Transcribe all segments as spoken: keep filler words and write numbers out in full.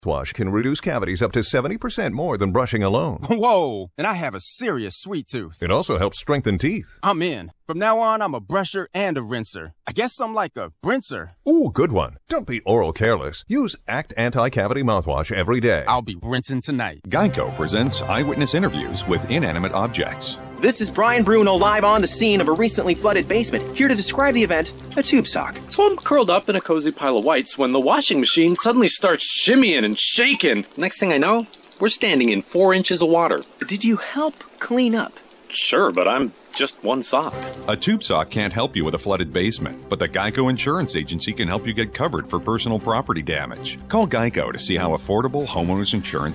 Mouthwash can reduce cavities up to seventy percent more than brushing alone. Whoa, and I have a serious sweet tooth. It also helps strengthen teeth. I'm in. From now on, I'm a brusher and a rinser. I guess I'm like a brincer. Ooh, good one. Don't be oral careless. Use Act Anti-Cavity Mouthwash every day. I'll be rinsing tonight. Geico presents eyewitness interviews with inanimate objects. This is Brian Bruno live on the scene of a recently flooded basement, here to describe the event, a tube sock. So I'm curled up in a cozy pile of whites when the washing machine suddenly starts shimmying and shaking. Next thing I know, we're standing in four inches of water. Did you help clean up? Sure, but I'm just one sock. A tube sock can't help you with a flooded basement, but the Geico Insurance Agency can help you get covered for personal property damage. Call Geico to see how affordable homeowners insurance.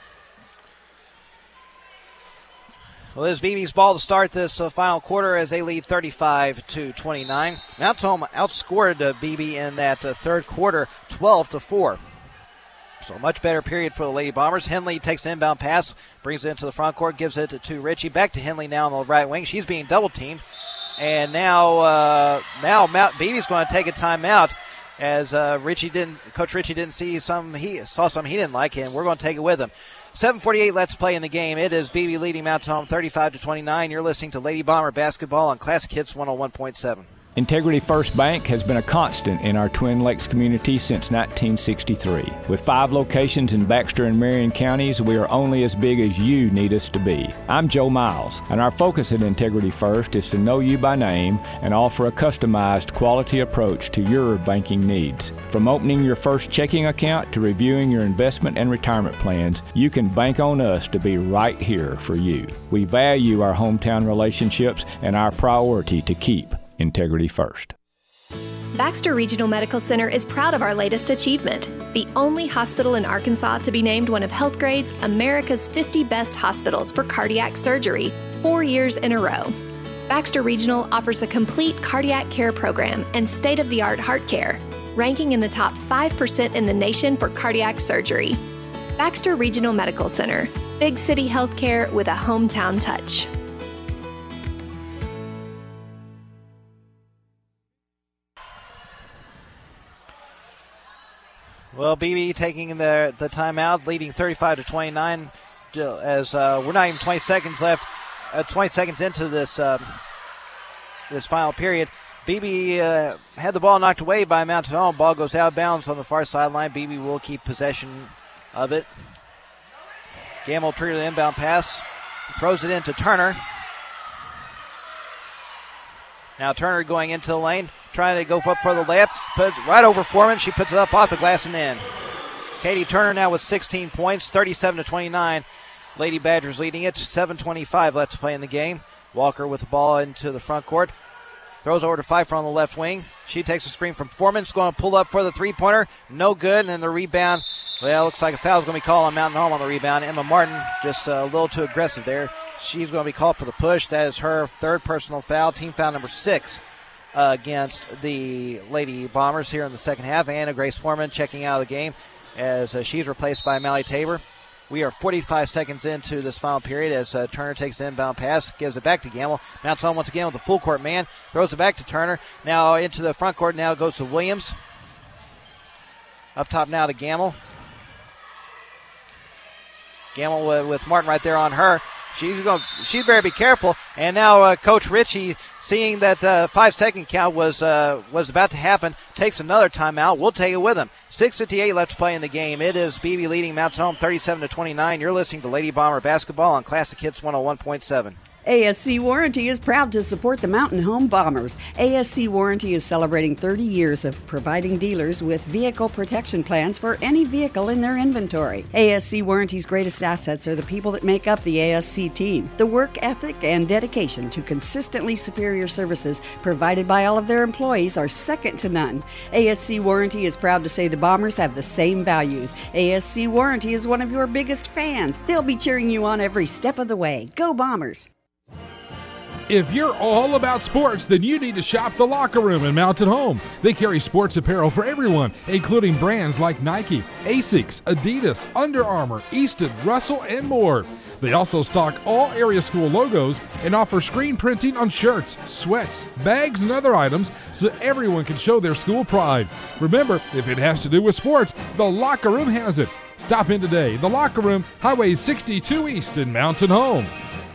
Well, it is B B's ball to start this uh, final quarter as they lead thirty-five to twenty-nine. Mount Home outscored uh, B B in that uh, third quarter, twelve to four. So a much better period for the Lady Bombers. Henley takes an inbound pass, brings it into the front court, gives it to, to Ritchie. Back to Henley now on the right wing. She's being double teamed, and now uh, now Mount B B's going to take a timeout as uh, Ritchie didn't. Coach Ritchie didn't see some. He saw something he didn't like, and we're going to take it with him. seven forty-eight left to play in the game. It is B B leading Mount Home thirty-five to twenty-nine. You're listening to Lady Bomber Basketball on Classic Hits one oh one point seven. Integrity First Bank has been a constant in our Twin Lakes community since nineteen sixty-three. With five locations in Baxter and Marion counties, we are only as big as you need us to be. I'm Joe Miles, and our focus at Integrity First is to know you by name and offer a customized quality approach to your banking needs. From opening your first checking account to reviewing your investment and retirement plans, you can bank on us to be right here for you. We value our hometown relationships and our priority to keep Integrity First. Baxter Regional Medical Center is proud of our latest achievement, the only hospital in Arkansas to be named one of HealthGrade's America's fifty Best Hospitals for Cardiac Surgery, four years in a row. Baxter Regional offers a complete cardiac care program and state-of-the-art heart care, ranking in the top five percent in the nation for cardiac surgery. Baxter Regional Medical Center, big city healthcare with a hometown touch. Well, B B taking the the timeout, leading thirty-five to twenty-nine. As uh, we're not even twenty seconds left, uh, twenty seconds into this um, this final period. B B uh, had the ball knocked away by Mountain Home. Ball goes out of bounds on the far sideline. B B will keep possession of it. Gamble treated the inbound pass, throws it into Turner. Now Turner going into the lane, trying to go up for the layup, puts right over Foreman. She puts it up off the glass and in. Katie Turner now with sixteen points, thirty-seven to twenty-nine. Lady Badgers leading it. seven twenty-five left to play in the game. Walker with the ball into the front court. Throws over to Pfeiffer on the left wing. She takes a screen from Foreman. She's going to pull up for the three-pointer. No good. And then the rebound. Well, looks like a foul is going to be called on Mountain Home on the rebound. Emma Martin just a little too aggressive there. She's going to be called for the push. That is her third personal foul, team foul number six uh, against the Lady Bombers here in the second half. Anna Grace Foreman checking out of the game as uh, she's replaced by Mally Tabor. We are forty-five seconds into this final period as uh, Turner takes the inbound pass, gives it back to Gamble. Mounts on once again with the full court man, throws it back to Turner. Now into the front court, now goes to Williams. Up top now to Gamble. Gamble with, with Martin right there on her. She's going. She better be careful. And now uh, Coach Ritchie, seeing that uh, five-second count was uh, was about to happen, takes another timeout. We'll take it with him. six fifty-eight left to play in the game. It is B B leading Mountain Home thirty-seven to twenty-nine. You're listening to Lady Bomber Basketball on Classic Hits one oh one point seven. A S C Warranty is proud to support the Mountain Home Bombers. A S C Warranty is celebrating thirty years of providing dealers with vehicle protection plans for any vehicle in their inventory. A S C Warranty's greatest assets are the people that make up the A S C team. The work ethic and dedication to consistently superior services provided by all of their employees are second to none. A S C Warranty is proud to say the Bombers have the same values. A S C Warranty is one of your biggest fans. They'll be cheering you on every step of the way. Go Bombers! If you're all about sports, then you need to shop The Locker Room in Mountain Home. They carry sports apparel for everyone, including brands like Nike, Asics, Adidas, Under Armour, Easton, Russell, and more. They also stock all area school logos and offer screen printing on shirts, sweats, bags, and other items so everyone can show their school pride. Remember, if it has to do with sports, The Locker Room has it. Stop in today. The Locker Room, Highway sixty-two East in Mountain Home.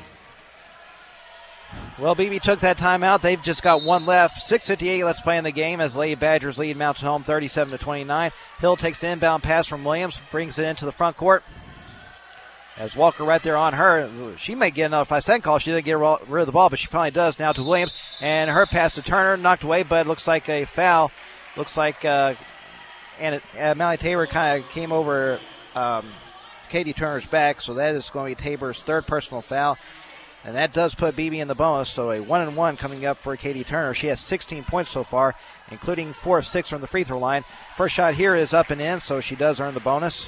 Well, B B took that timeout. They've just got one left. six fifty-eight let's play in the game as Lady Badgers lead Mountain Home thirty-seven to twenty-nine. Hill takes the inbound pass from Williams, brings it into the front court. As Walker right there on her, she may get another five-second call. She didn't get rid of the ball, but she finally does now to Williams. And her pass to Turner, knocked away, but it looks like a foul. Looks like uh, and it, uh, Mallie Tabor kind of came over um, Katie Turner's back, so that is going to be Tabor's third personal foul. And that does put B B in the bonus, so a one and one coming up for Katie Turner. She has sixteen points so far, including four of six from the free throw line. First shot here is up and in, so she does earn the bonus.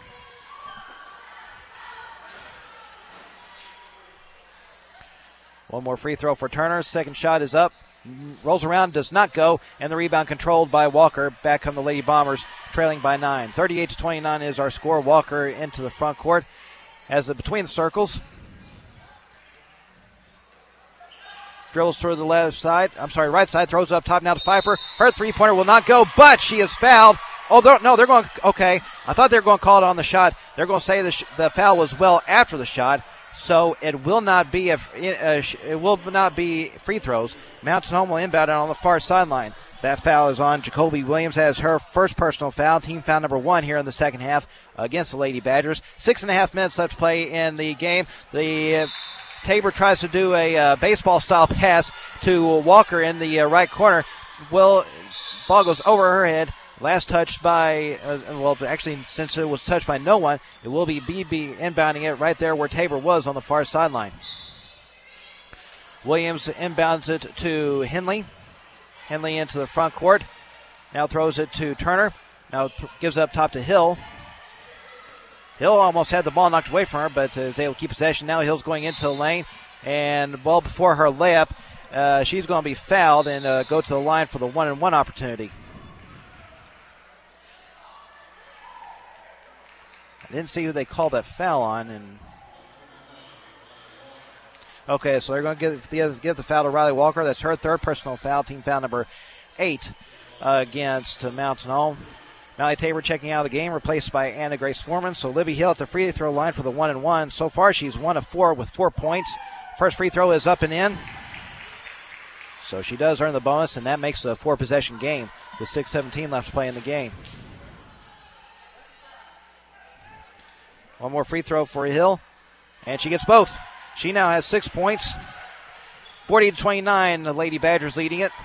One more free throw for Turner. Second shot is up. Rolls around, does not go, and the rebound controlled by Walker. Back come the Lady Bombers, trailing by nine. thirty-eight to twenty-nine is our score. Walker into the front court as the between the circles. Drills toward the left side. I'm sorry, right side. Throws up top now to Pfeiffer. Her three-pointer will not go, but she is fouled. Oh, they're, no, they're going, okay. I thought they were going to call it on the shot. They're going to say the, sh- the foul was well after the shot, so it will not be a, a, it will not be free throws. Mountain Home will inbound it on the far sideline. That foul is on Jacoby Williams as her first personal foul, team foul number one here in the second half against the Lady Badgers. Six and a half minutes left to play in the game. The uh, Tabor tries to do a uh, baseball-style pass to Walker in the uh, right corner. Will ball goes over her head. Last touched by, uh, well, actually, since it was touched by no one, it will be B B inbounding it right there where Tabor was on the far sideline. Williams inbounds it to Henley. Henley into the front court. Now throws it to Turner. Now th- gives up top to Hill. Hill almost had the ball knocked away from her, but is able to keep possession. Now Hill's going into the lane, and well before her layup, uh, she's going to be fouled and uh, go to the line for the one-and-one opportunity. I didn't see who they called that foul on, and okay, so they're going to give the give the foul to Riley Walker. That's her third personal foul, team foul number eight uh, against uh, Mountain Home. Mallie Tabor checking out of the game, replaced by Anna Grace Foreman. So Libby Hill at the free throw line for the one and one. So far, she's one of four with four points. First free throw is up and in. So she does earn the bonus, and that makes a four-possession game with six seventeen left to play in the game. One more free throw for Hill, and she gets both. She now has six points. forty to twenty-nine, the Lady Badgers leading it.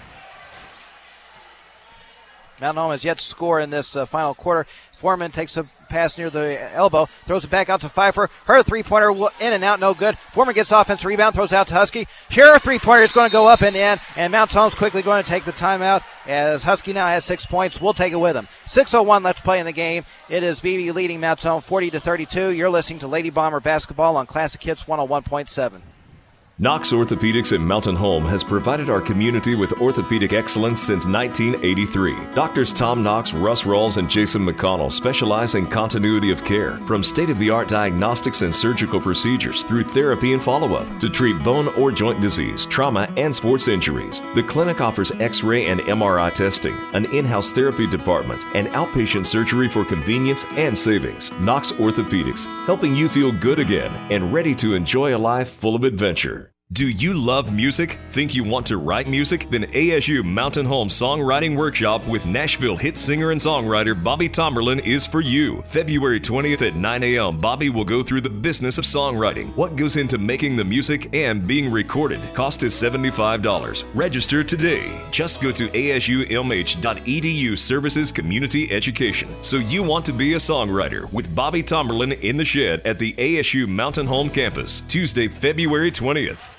Mountain Home has yet to score in this uh, final quarter. Foreman takes a pass near the elbow, throws it back out to Pfeiffer. Her three-pointer will in and out, no good. Foreman gets offensive rebound, throws out to Husky. Her three-pointer is going to go up and in, and Mountain Home's quickly going to take the timeout as Husky now has six points. We'll take it with him. six oh one left to play in the game. It is B B leading Mountain Home forty to thirty-two. You're listening to Lady Bomber Basketball on Classic Hits one oh one point seven. Knox Orthopedics in Mountain Home has provided our community with orthopedic excellence since nineteen eighty-three. Doctors Tom Knox, Russ Rawls, and Jason McConnell specialize in continuity of care, from state-of-the-art diagnostics and surgical procedures through therapy and follow-up to treat bone or joint disease, trauma, and sports injuries. The clinic offers X-ray and M R I testing, an in-house therapy department, and outpatient surgery for convenience and savings. Knox Orthopedics, helping you feel good again and ready to enjoy a life full of adventure. Do you love music? Think you want to write music? Then A S U Mountain Home Songwriting Workshop with Nashville hit singer and songwriter Bobby Tomberlin is for you. February twentieth at nine a.m. Bobby will go through the business of songwriting, what goes into making the music and being recorded. Cost is seventy-five dollars. Register today. Just go to A S U M H dot E D U Services Community Education. So you want to be a songwriter with Bobby Tomberlin in the shed at the A S U Mountain Home campus, Tuesday, February twentieth.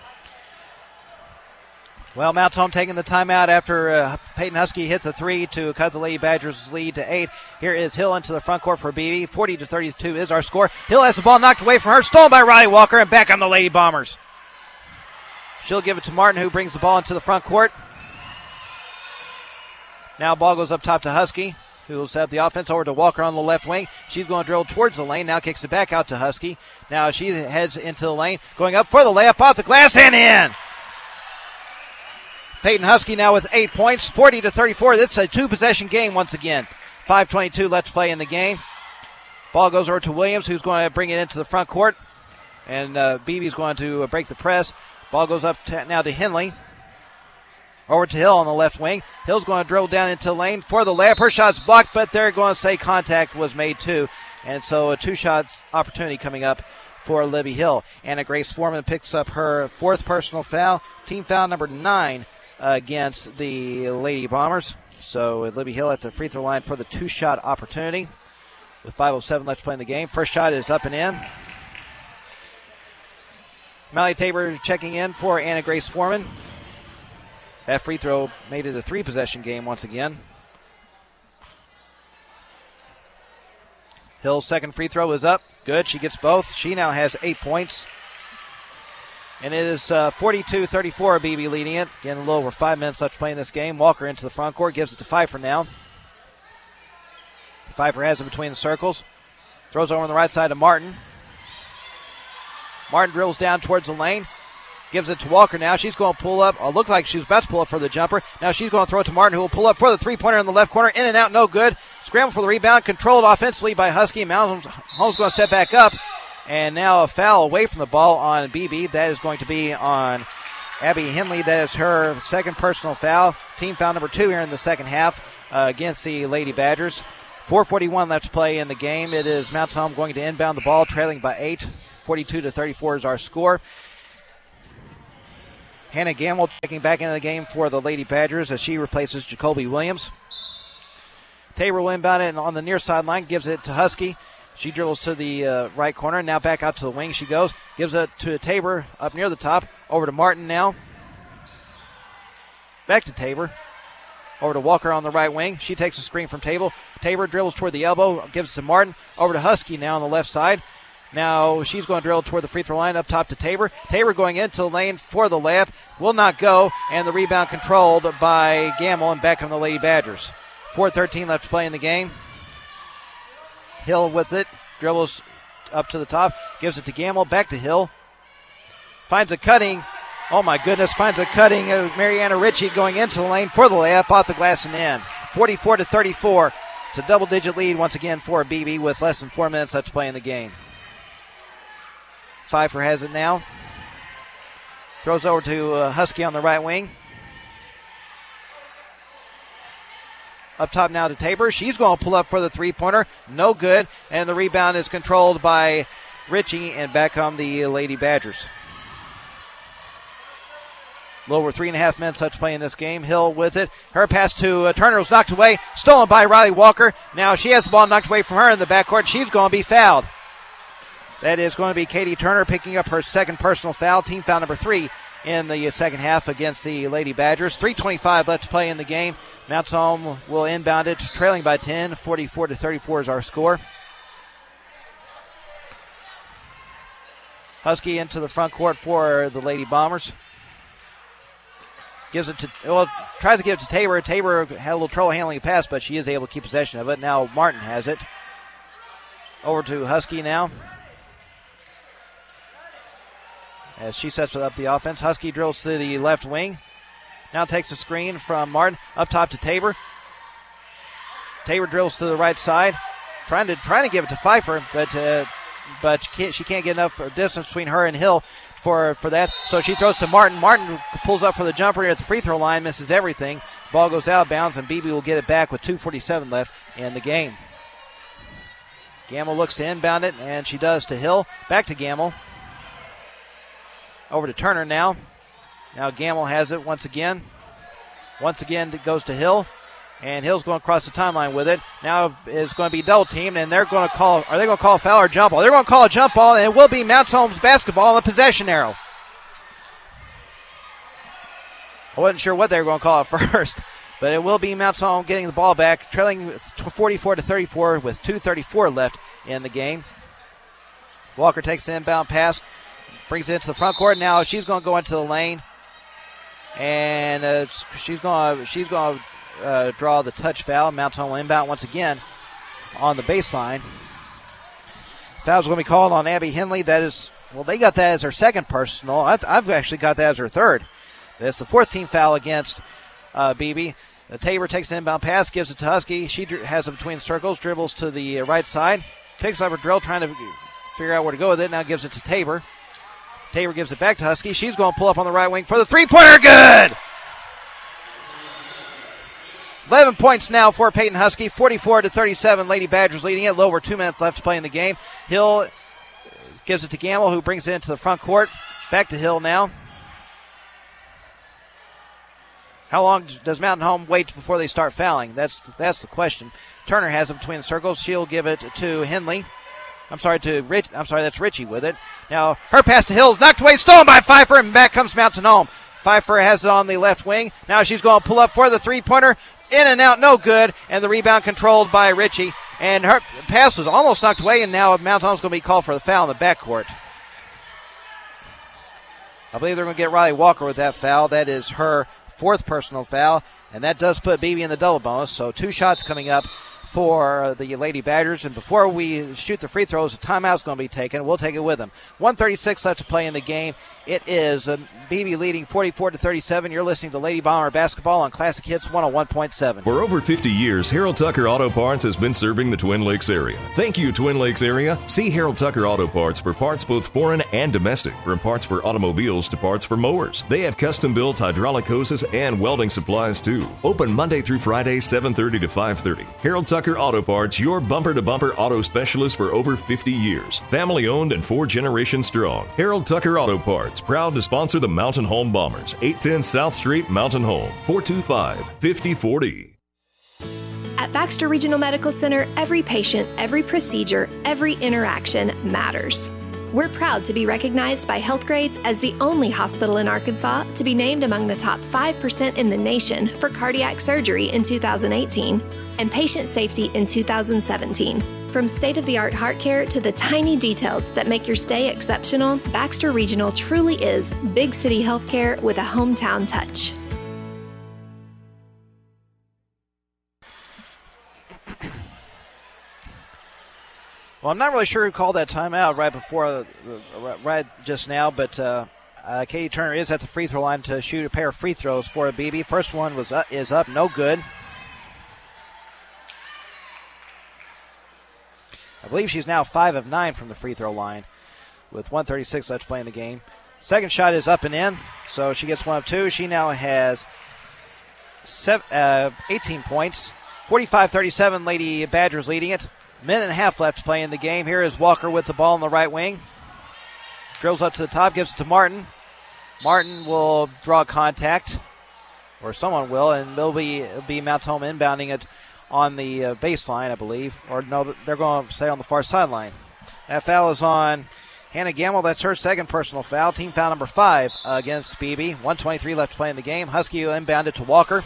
Well, Mountain Home taking the timeout after uh, Peyton Husky hit the three to cut the Lady Badgers' lead to eight. Here is Hill into the front court for B B. forty to thirty-two is our score. Hill has the ball knocked away from her, stolen by Riley Walker, and back on the Lady Bombers. She'll give it to Martin, who brings the ball into the front court. Now ball goes up top to Husky, who will set up the offense over to Walker on the left wing. She's going to drill towards the lane. Now kicks it back out to Husky. Now she heads into the lane, going up for the layup off the glass and in. Peyton Husky now with eight points, forty to thirty-four. This is a two-possession game once again. five twenty-two left to play in the game. Ball goes over to Williams, who's going to bring it into the front court. And uh, Beebe's going to uh, break the press. Ball goes up to, now to Henley. Over to Hill on the left wing. Hill's going to drill down into the lane for the layup. Her shot's blocked, but they're going to say contact was made too. And so a two-shot opportunity coming up for Libby Hill. Anna Grace Foreman picks up her fourth personal foul. Team foul number nine uh, against the Lady Bombers. So Libby Hill at the free throw line for the two-shot opportunity. With five oh seven left to play in the game. First shot is up and in. Mallory Tabor checking in for Anna Grace Foreman. That free throw made it a three-possession game once again. Hill's second free throw is up. Good. She gets both. She now has eight points. And it is uh, forty-two thirty-four, B B leading it. Again, a little over five minutes left to play in this game. Walker into the front court, gives it to Pfeiffer now. Pfeiffer has it between the circles. Throws over on the right side to Martin. Martin drills down towards the lane. Gives it to Walker now. She's going to pull up. Oh, looked like she was about to pull up for the jumper. Now she's going to throw it to Martin, who will pull up for the three-pointer in the left corner. In and out, no good. Scramble for the rebound. Controlled offensively by Husky. Mounds Holmes going to set back up. And now a foul away from the ball on B B. That is going to be on Abby Henley. That is her second personal foul. Team foul number two here in the second half uh, against the Lady Badgers. four forty-one left to play in the game. It is Mount Home going to inbound the ball, trailing by eight. forty-two to thirty-four is our score. Hannah Gamble checking back into the game for the Lady Badgers as she replaces Jacoby Williams. Tabor will inbound it on the near sideline, gives it to Husky. She dribbles to the uh, right corner. Now back out to the wing she goes. Gives it to Tabor up near the top. Over to Martin now. Back to Tabor. Over to Walker on the right wing. She takes a screen from Tabor. Tabor dribbles toward the elbow. Gives it to Martin. Over to Husky now on the left side. Now she's going to drill toward the free throw line up top to Tabor. Tabor going into the lane for the layup. Will not go. And the rebound controlled by Gamble and back on the Lady Badgers. four thirteen left to play in the game. Hill with it. Dribbles up to the top. Gives it to Gamble. Back to Hill. Finds a cutting. Oh my goodness. Finds a cutting. Uh, Mariana Ritchie going into the lane for the layup. Off the glass and in. forty-four to thirty-four. It's a double-digit lead once again for B B with less than four minutes left to play in the game. Pfeiffer has it now. Throws over to uh, Husky on the right wing. Up top now to Tabor. She's going to pull up for the three-pointer. No good. And the rebound is controlled by Ritchie, and back come the Lady Badgers. A little over three and a half minutes left to play in this game. Hill with it. Her pass to uh, Turner was knocked away. Stolen by Riley Walker. Now she has the ball knocked away from her in the backcourt. She's going to be fouled. That is going to be Katie Turner picking up her second personal foul. Team foul number three in the second half against the Lady Badgers. three twenty-five left to play in the game. Mount Home will inbound it, trailing by ten. forty-four to thirty-four is our score. Husky into the front court for the Lady Bombers. Gives it to, well, tries to give it to Tabor. Tabor had a little trouble handling the pass, but she is able to keep possession of it. Now Martin has it. Over to Husky now. As she sets up the offense, Husky drills to the left wing. Now takes a screen from Martin up top to Tabor. Tabor drills to the right side, trying to trying to give it to Pfeiffer, but uh, but she can't, she can't get enough distance between her and Hill for for that. So she throws to Martin. Martin pulls up for the jumper here at the free throw line, misses everything. Ball goes out of bounds, and B B will get it back with two forty-seven left in the game. Gamble looks to inbound it, and she does to Hill. Back to Gamble. Over to Turner now. Now Gamble has it once again. Once again, it goes to Hill. And Hill's going across the timeline with it. Now it's going to be double teamed, and they're going to call, are they going to call a foul or jump ball? They're going to call a jump ball, and it will be Mount Holmes basketball on the possession arrow. I wasn't sure what they were going to call at first, but it will be Mount Holmes getting the ball back, trailing forty-four to thirty-four with two thirty-four left in the game. Walker takes the inbound pass. Brings it into the front court. Now she's going to go into the lane, and uh, she's going to she's going to uh, draw the touch foul. Mount Home inbound once again on the baseline. Foul's going to be called on Abby Henley. That is, well, they got that as her second personal. I've, I've actually got that as her third. That's the fourth team foul against uh, B B. Uh, Tabor takes an inbound pass, gives it to Husky. She dri- has it between the circles, dribbles to the uh, right side. picks up her drill, trying to figure out where to go with it. Now gives it to Tabor. Tabor gives it back to Husky. She's going to pull up on the right wing for the three-pointer. Good! eleven points now for Peyton Husky, forty-four to thirty-seven. Lady Badgers leading it. A little over two minutes left to play in the game. Hill gives it to Gamble, who brings it into the front court. Back to Hill now. How long does Mountain Home wait before they start fouling? That's that's the question. Turner has it between the circles. She'll give it to Henley. I'm sorry, to Rich. I'm sorry, that's Ritchie with it. Now her pass to Hill is knocked away, stolen by Pfeiffer, and back comes Mountain Home. Pfeiffer has it on the left wing. Now she's going to pull up for the three-pointer. In and out, no good. And the rebound controlled by Ritchie. And her pass was almost knocked away, and now Mountain Home's going to be called for the foul in the backcourt. I believe they're going to get Riley Walker with that foul. That is her fourth personal foul, and that does put B B in the double bonus. So two shots coming up for the Lady Badgers. And before we shoot the free throws, a timeout's going to be taken. We'll take it with them. one thirty-six left to play in the game. It is uh, B B leading forty-four to thirty-seven. You're listening to Lady Bomber Basketball on Classic Hits one oh one point seven. For over fifty years, Harold Tucker Auto Parts has been serving the Twin Lakes area. Thank you, Twin Lakes area. See Harold Tucker Auto Parts for parts both foreign and domestic, from parts for automobiles to parts for mowers. They have custom-built hydraulic hoses and welding supplies, too. Open Monday through Friday, seven thirty to five thirty. Harold Tucker Auto Parts, your bumper-to-bumper auto specialist for over fifty years. Family-owned and four generations strong. Harold Tucker Auto Parts, proud to sponsor the Mountain Home Bombers. eight ten South Street, Mountain Home. four two five, five oh four oh. At Baxter Regional Medical Center, every patient, every procedure, every interaction matters. We're proud to be recognized by Healthgrades as the only hospital in Arkansas to be named among the top five percent in the nation for cardiac surgery in two thousand eighteen and patient safety in two thousand seventeen. From state-of-the-art heart care to the tiny details that make your stay exceptional, Baxter Regional truly is big city healthcare with a hometown touch. Well, I'm not really sure who called that timeout right before, uh, right just now, but uh, uh, Katie Turner is at the free throw line to shoot a pair of free throws for a B B. First one was up, is up, no good. I believe she's now five of nine from the free throw line with one thirty-six left to play in the game. Second shot is up and in, so she gets one of two. She now has seven, uh, eighteen points. forty-five thirty-seven, Lady Badgers leading it. Minute and a half left to play in the game. Here is Walker with the ball on the right wing. Drills up to the top, gives it to Martin. Martin will draw contact, or someone will, and it'll be, it'll be Mountain Home inbounding it on the uh, baseline, I believe. Or no, they're going to stay on the far sideline. That foul is on Hannah Gamble. That's her second personal foul. Team foul number five against B B. one twenty-three left to play in the game. Husky will inbound it to Walker.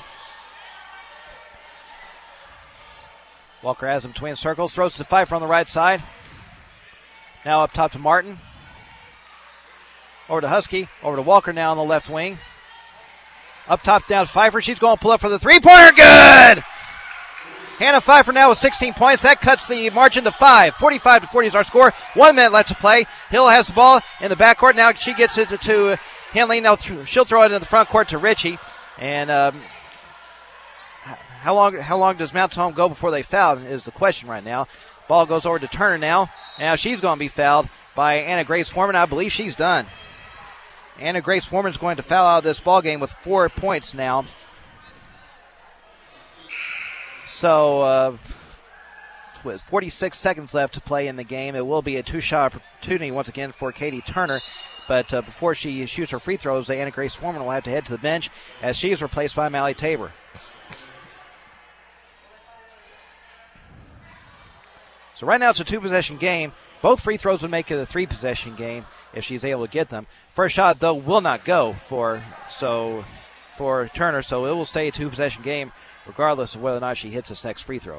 Walker has him between circles. Throws to Pfeiffer on the right side. Now up top to Martin. Over to Husky. Over to Walker now on the left wing. Up top down to Pfeiffer. She's going to pull up for the three-pointer. Good! Hannah Pfeiffer now with sixteen points. That cuts the margin to five. forty-five to forty is our score. One minute left to play. Hill has the ball in the backcourt. Now she gets it to, to Henley. Now th- she'll throw it into the front court to Ritchie. And um, how long how long does Mountain Home go before they foul is the question right now. Ball goes over to Turner now. Now she's going to be fouled by Anna Grace Foreman. I believe she's done. Anna Grace Foreman is going to foul out of this ball game with four points now. So, uh, with forty-six seconds left to play in the game, it will be a two-shot opportunity once again for Katie Turner. But uh, before she shoots her free throws, Anna Grace Foreman will have to head to the bench as she is replaced by Mally Tabor. So right now it's a two-possession game. Both free throws would make it a three-possession game if she's able to get them. First shot, though, will not go for so for Turner, so it will stay a two-possession game regardless of whether or not she hits this next free throw.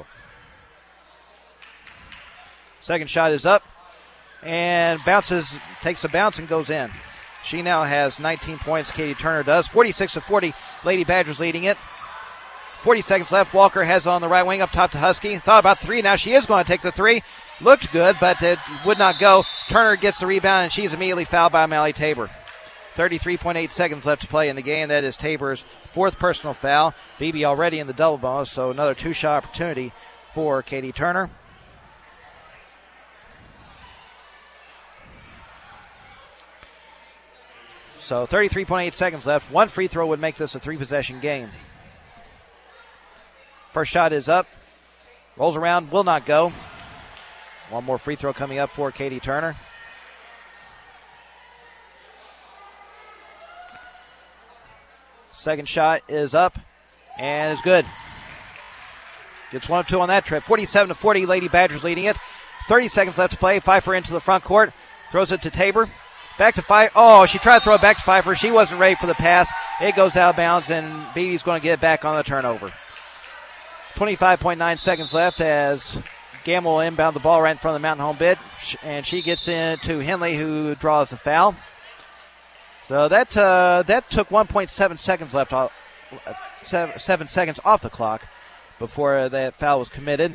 Second shot is up and bounces, takes a bounce and goes in. She now has nineteen points, Katie Turner does. forty-six to forty, Lady Badgers leading it. forty seconds left. Walker has it on the right wing up top to Husky. Thought about three. Now she is going to take the three. Looked good, but it would not go. Turner gets the rebound, and she's immediately fouled by Mally Tabor. thirty-three point eight seconds left to play in the game. That is Tabor's fourth personal foul. B B already in the double bonus, so another two-shot opportunity for Katie Turner. So thirty-three point eight seconds left. One free throw would make this a three-possession game. First shot is up. Rolls around, will not go. One more free throw coming up for Katie Turner. Second shot is up and is good. Gets one of two on that trip. forty-seven to forty, Lady Badgers leading it. thirty seconds left to play. Pfeiffer into the front court. Throws it to Tabor. Back to Pfeiffer. Oh, she tried to throw it back to Pfeiffer. She wasn't ready for the pass. It goes out of bounds, and Beebe's going to get it back on the turnover. twenty-five point nine seconds left as Gamble will inbound the ball right in front of the Mountain Home bid, and she gets into Henley, who draws the foul. So that uh, that took one point seven seconds left, off, seven, seven seconds off the clock before that foul was committed.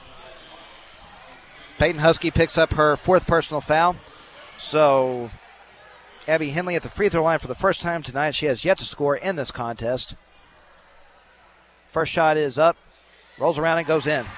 Peyton Husky picks up her fourth personal foul. So Abby Henley at the free throw line for the first time tonight. She has yet to score in this contest. First shot is up, rolls around and goes in.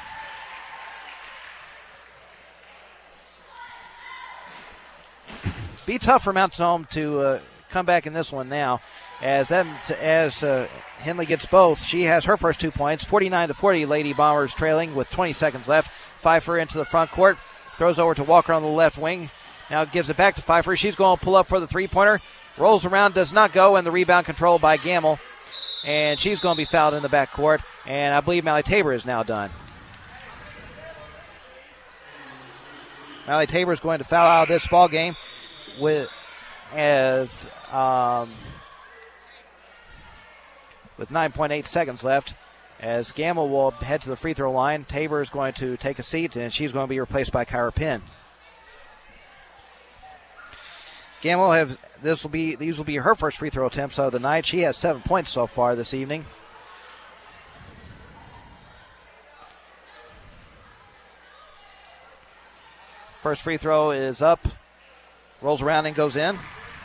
Be tough for Mountain Home to uh, come back in this one now. As that, as uh, Henley gets both, she has her first two points. forty-nine to forty, Lady Bombers trailing with twenty seconds left. Pfeiffer into the front court, throws over to Walker on the left wing. Now gives it back to Pfeiffer. She's going to pull up for the three-pointer. Rolls around, does not go, and the rebound controlled by Gamble. And she's going to be fouled in the backcourt. And I believe Mallie Tabor is now done. Mallie Tabor is going to foul out of this ball game. With as um, with nine point eight seconds left, as Gamble will head to the free throw line. Tabor is going to take a seat, and she's going to be replaced by Kyra Penn. Gamble have this will be these will be her first free throw attempts of the night. She has seven points so far this evening. First free throw is up. Rolls around and goes in.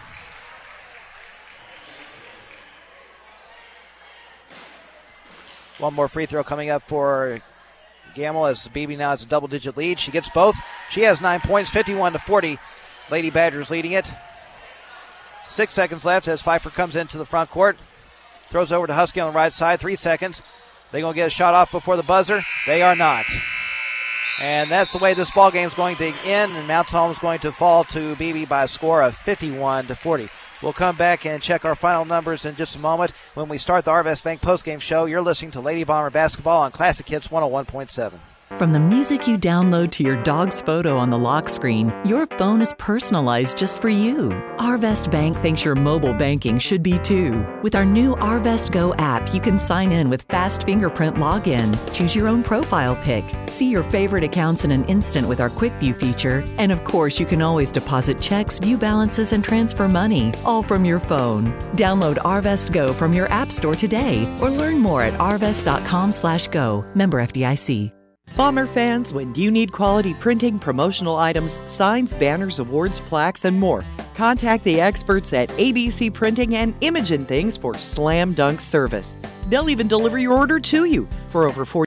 One more free throw coming up for Gamble as Beebe now has a double-digit lead. She gets both. She has nine points, fifty-one to forty. Lady Badgers leading it. Six seconds left as Pfeiffer comes into the front court. Throws over to Husky on the right side. Three seconds. They're going to get a shot off before the buzzer. They are not. And that's the way this ball game is going to end, and Mountain Home is going to fall to Beebe by a score of fifty-one to forty. We'll come back and check our final numbers in just a moment when we start the Arvest Bank postgame show. You're listening to Lady Bomber Basketball on Classic Hits one oh one point seven. From the music you download to your dog's photo on the lock screen, your phone is personalized just for you. Arvest Bank thinks your mobile banking should be too. With our new Arvest Go app, you can sign in with fast fingerprint login, choose your own profile pic, see your favorite accounts in an instant with our Quick View feature, and of course, you can always deposit checks, view balances, and transfer money, all from your phone. Download Arvest Go from your app store today or learn more at arvest.com slash go. Member F D I C. Bomber fans, when you need quality printing, promotional items, signs, banners, awards, plaques, and more, contact the experts at A B C Printing and Imogen Things for slam dunk service. They'll even deliver your order to you for over forty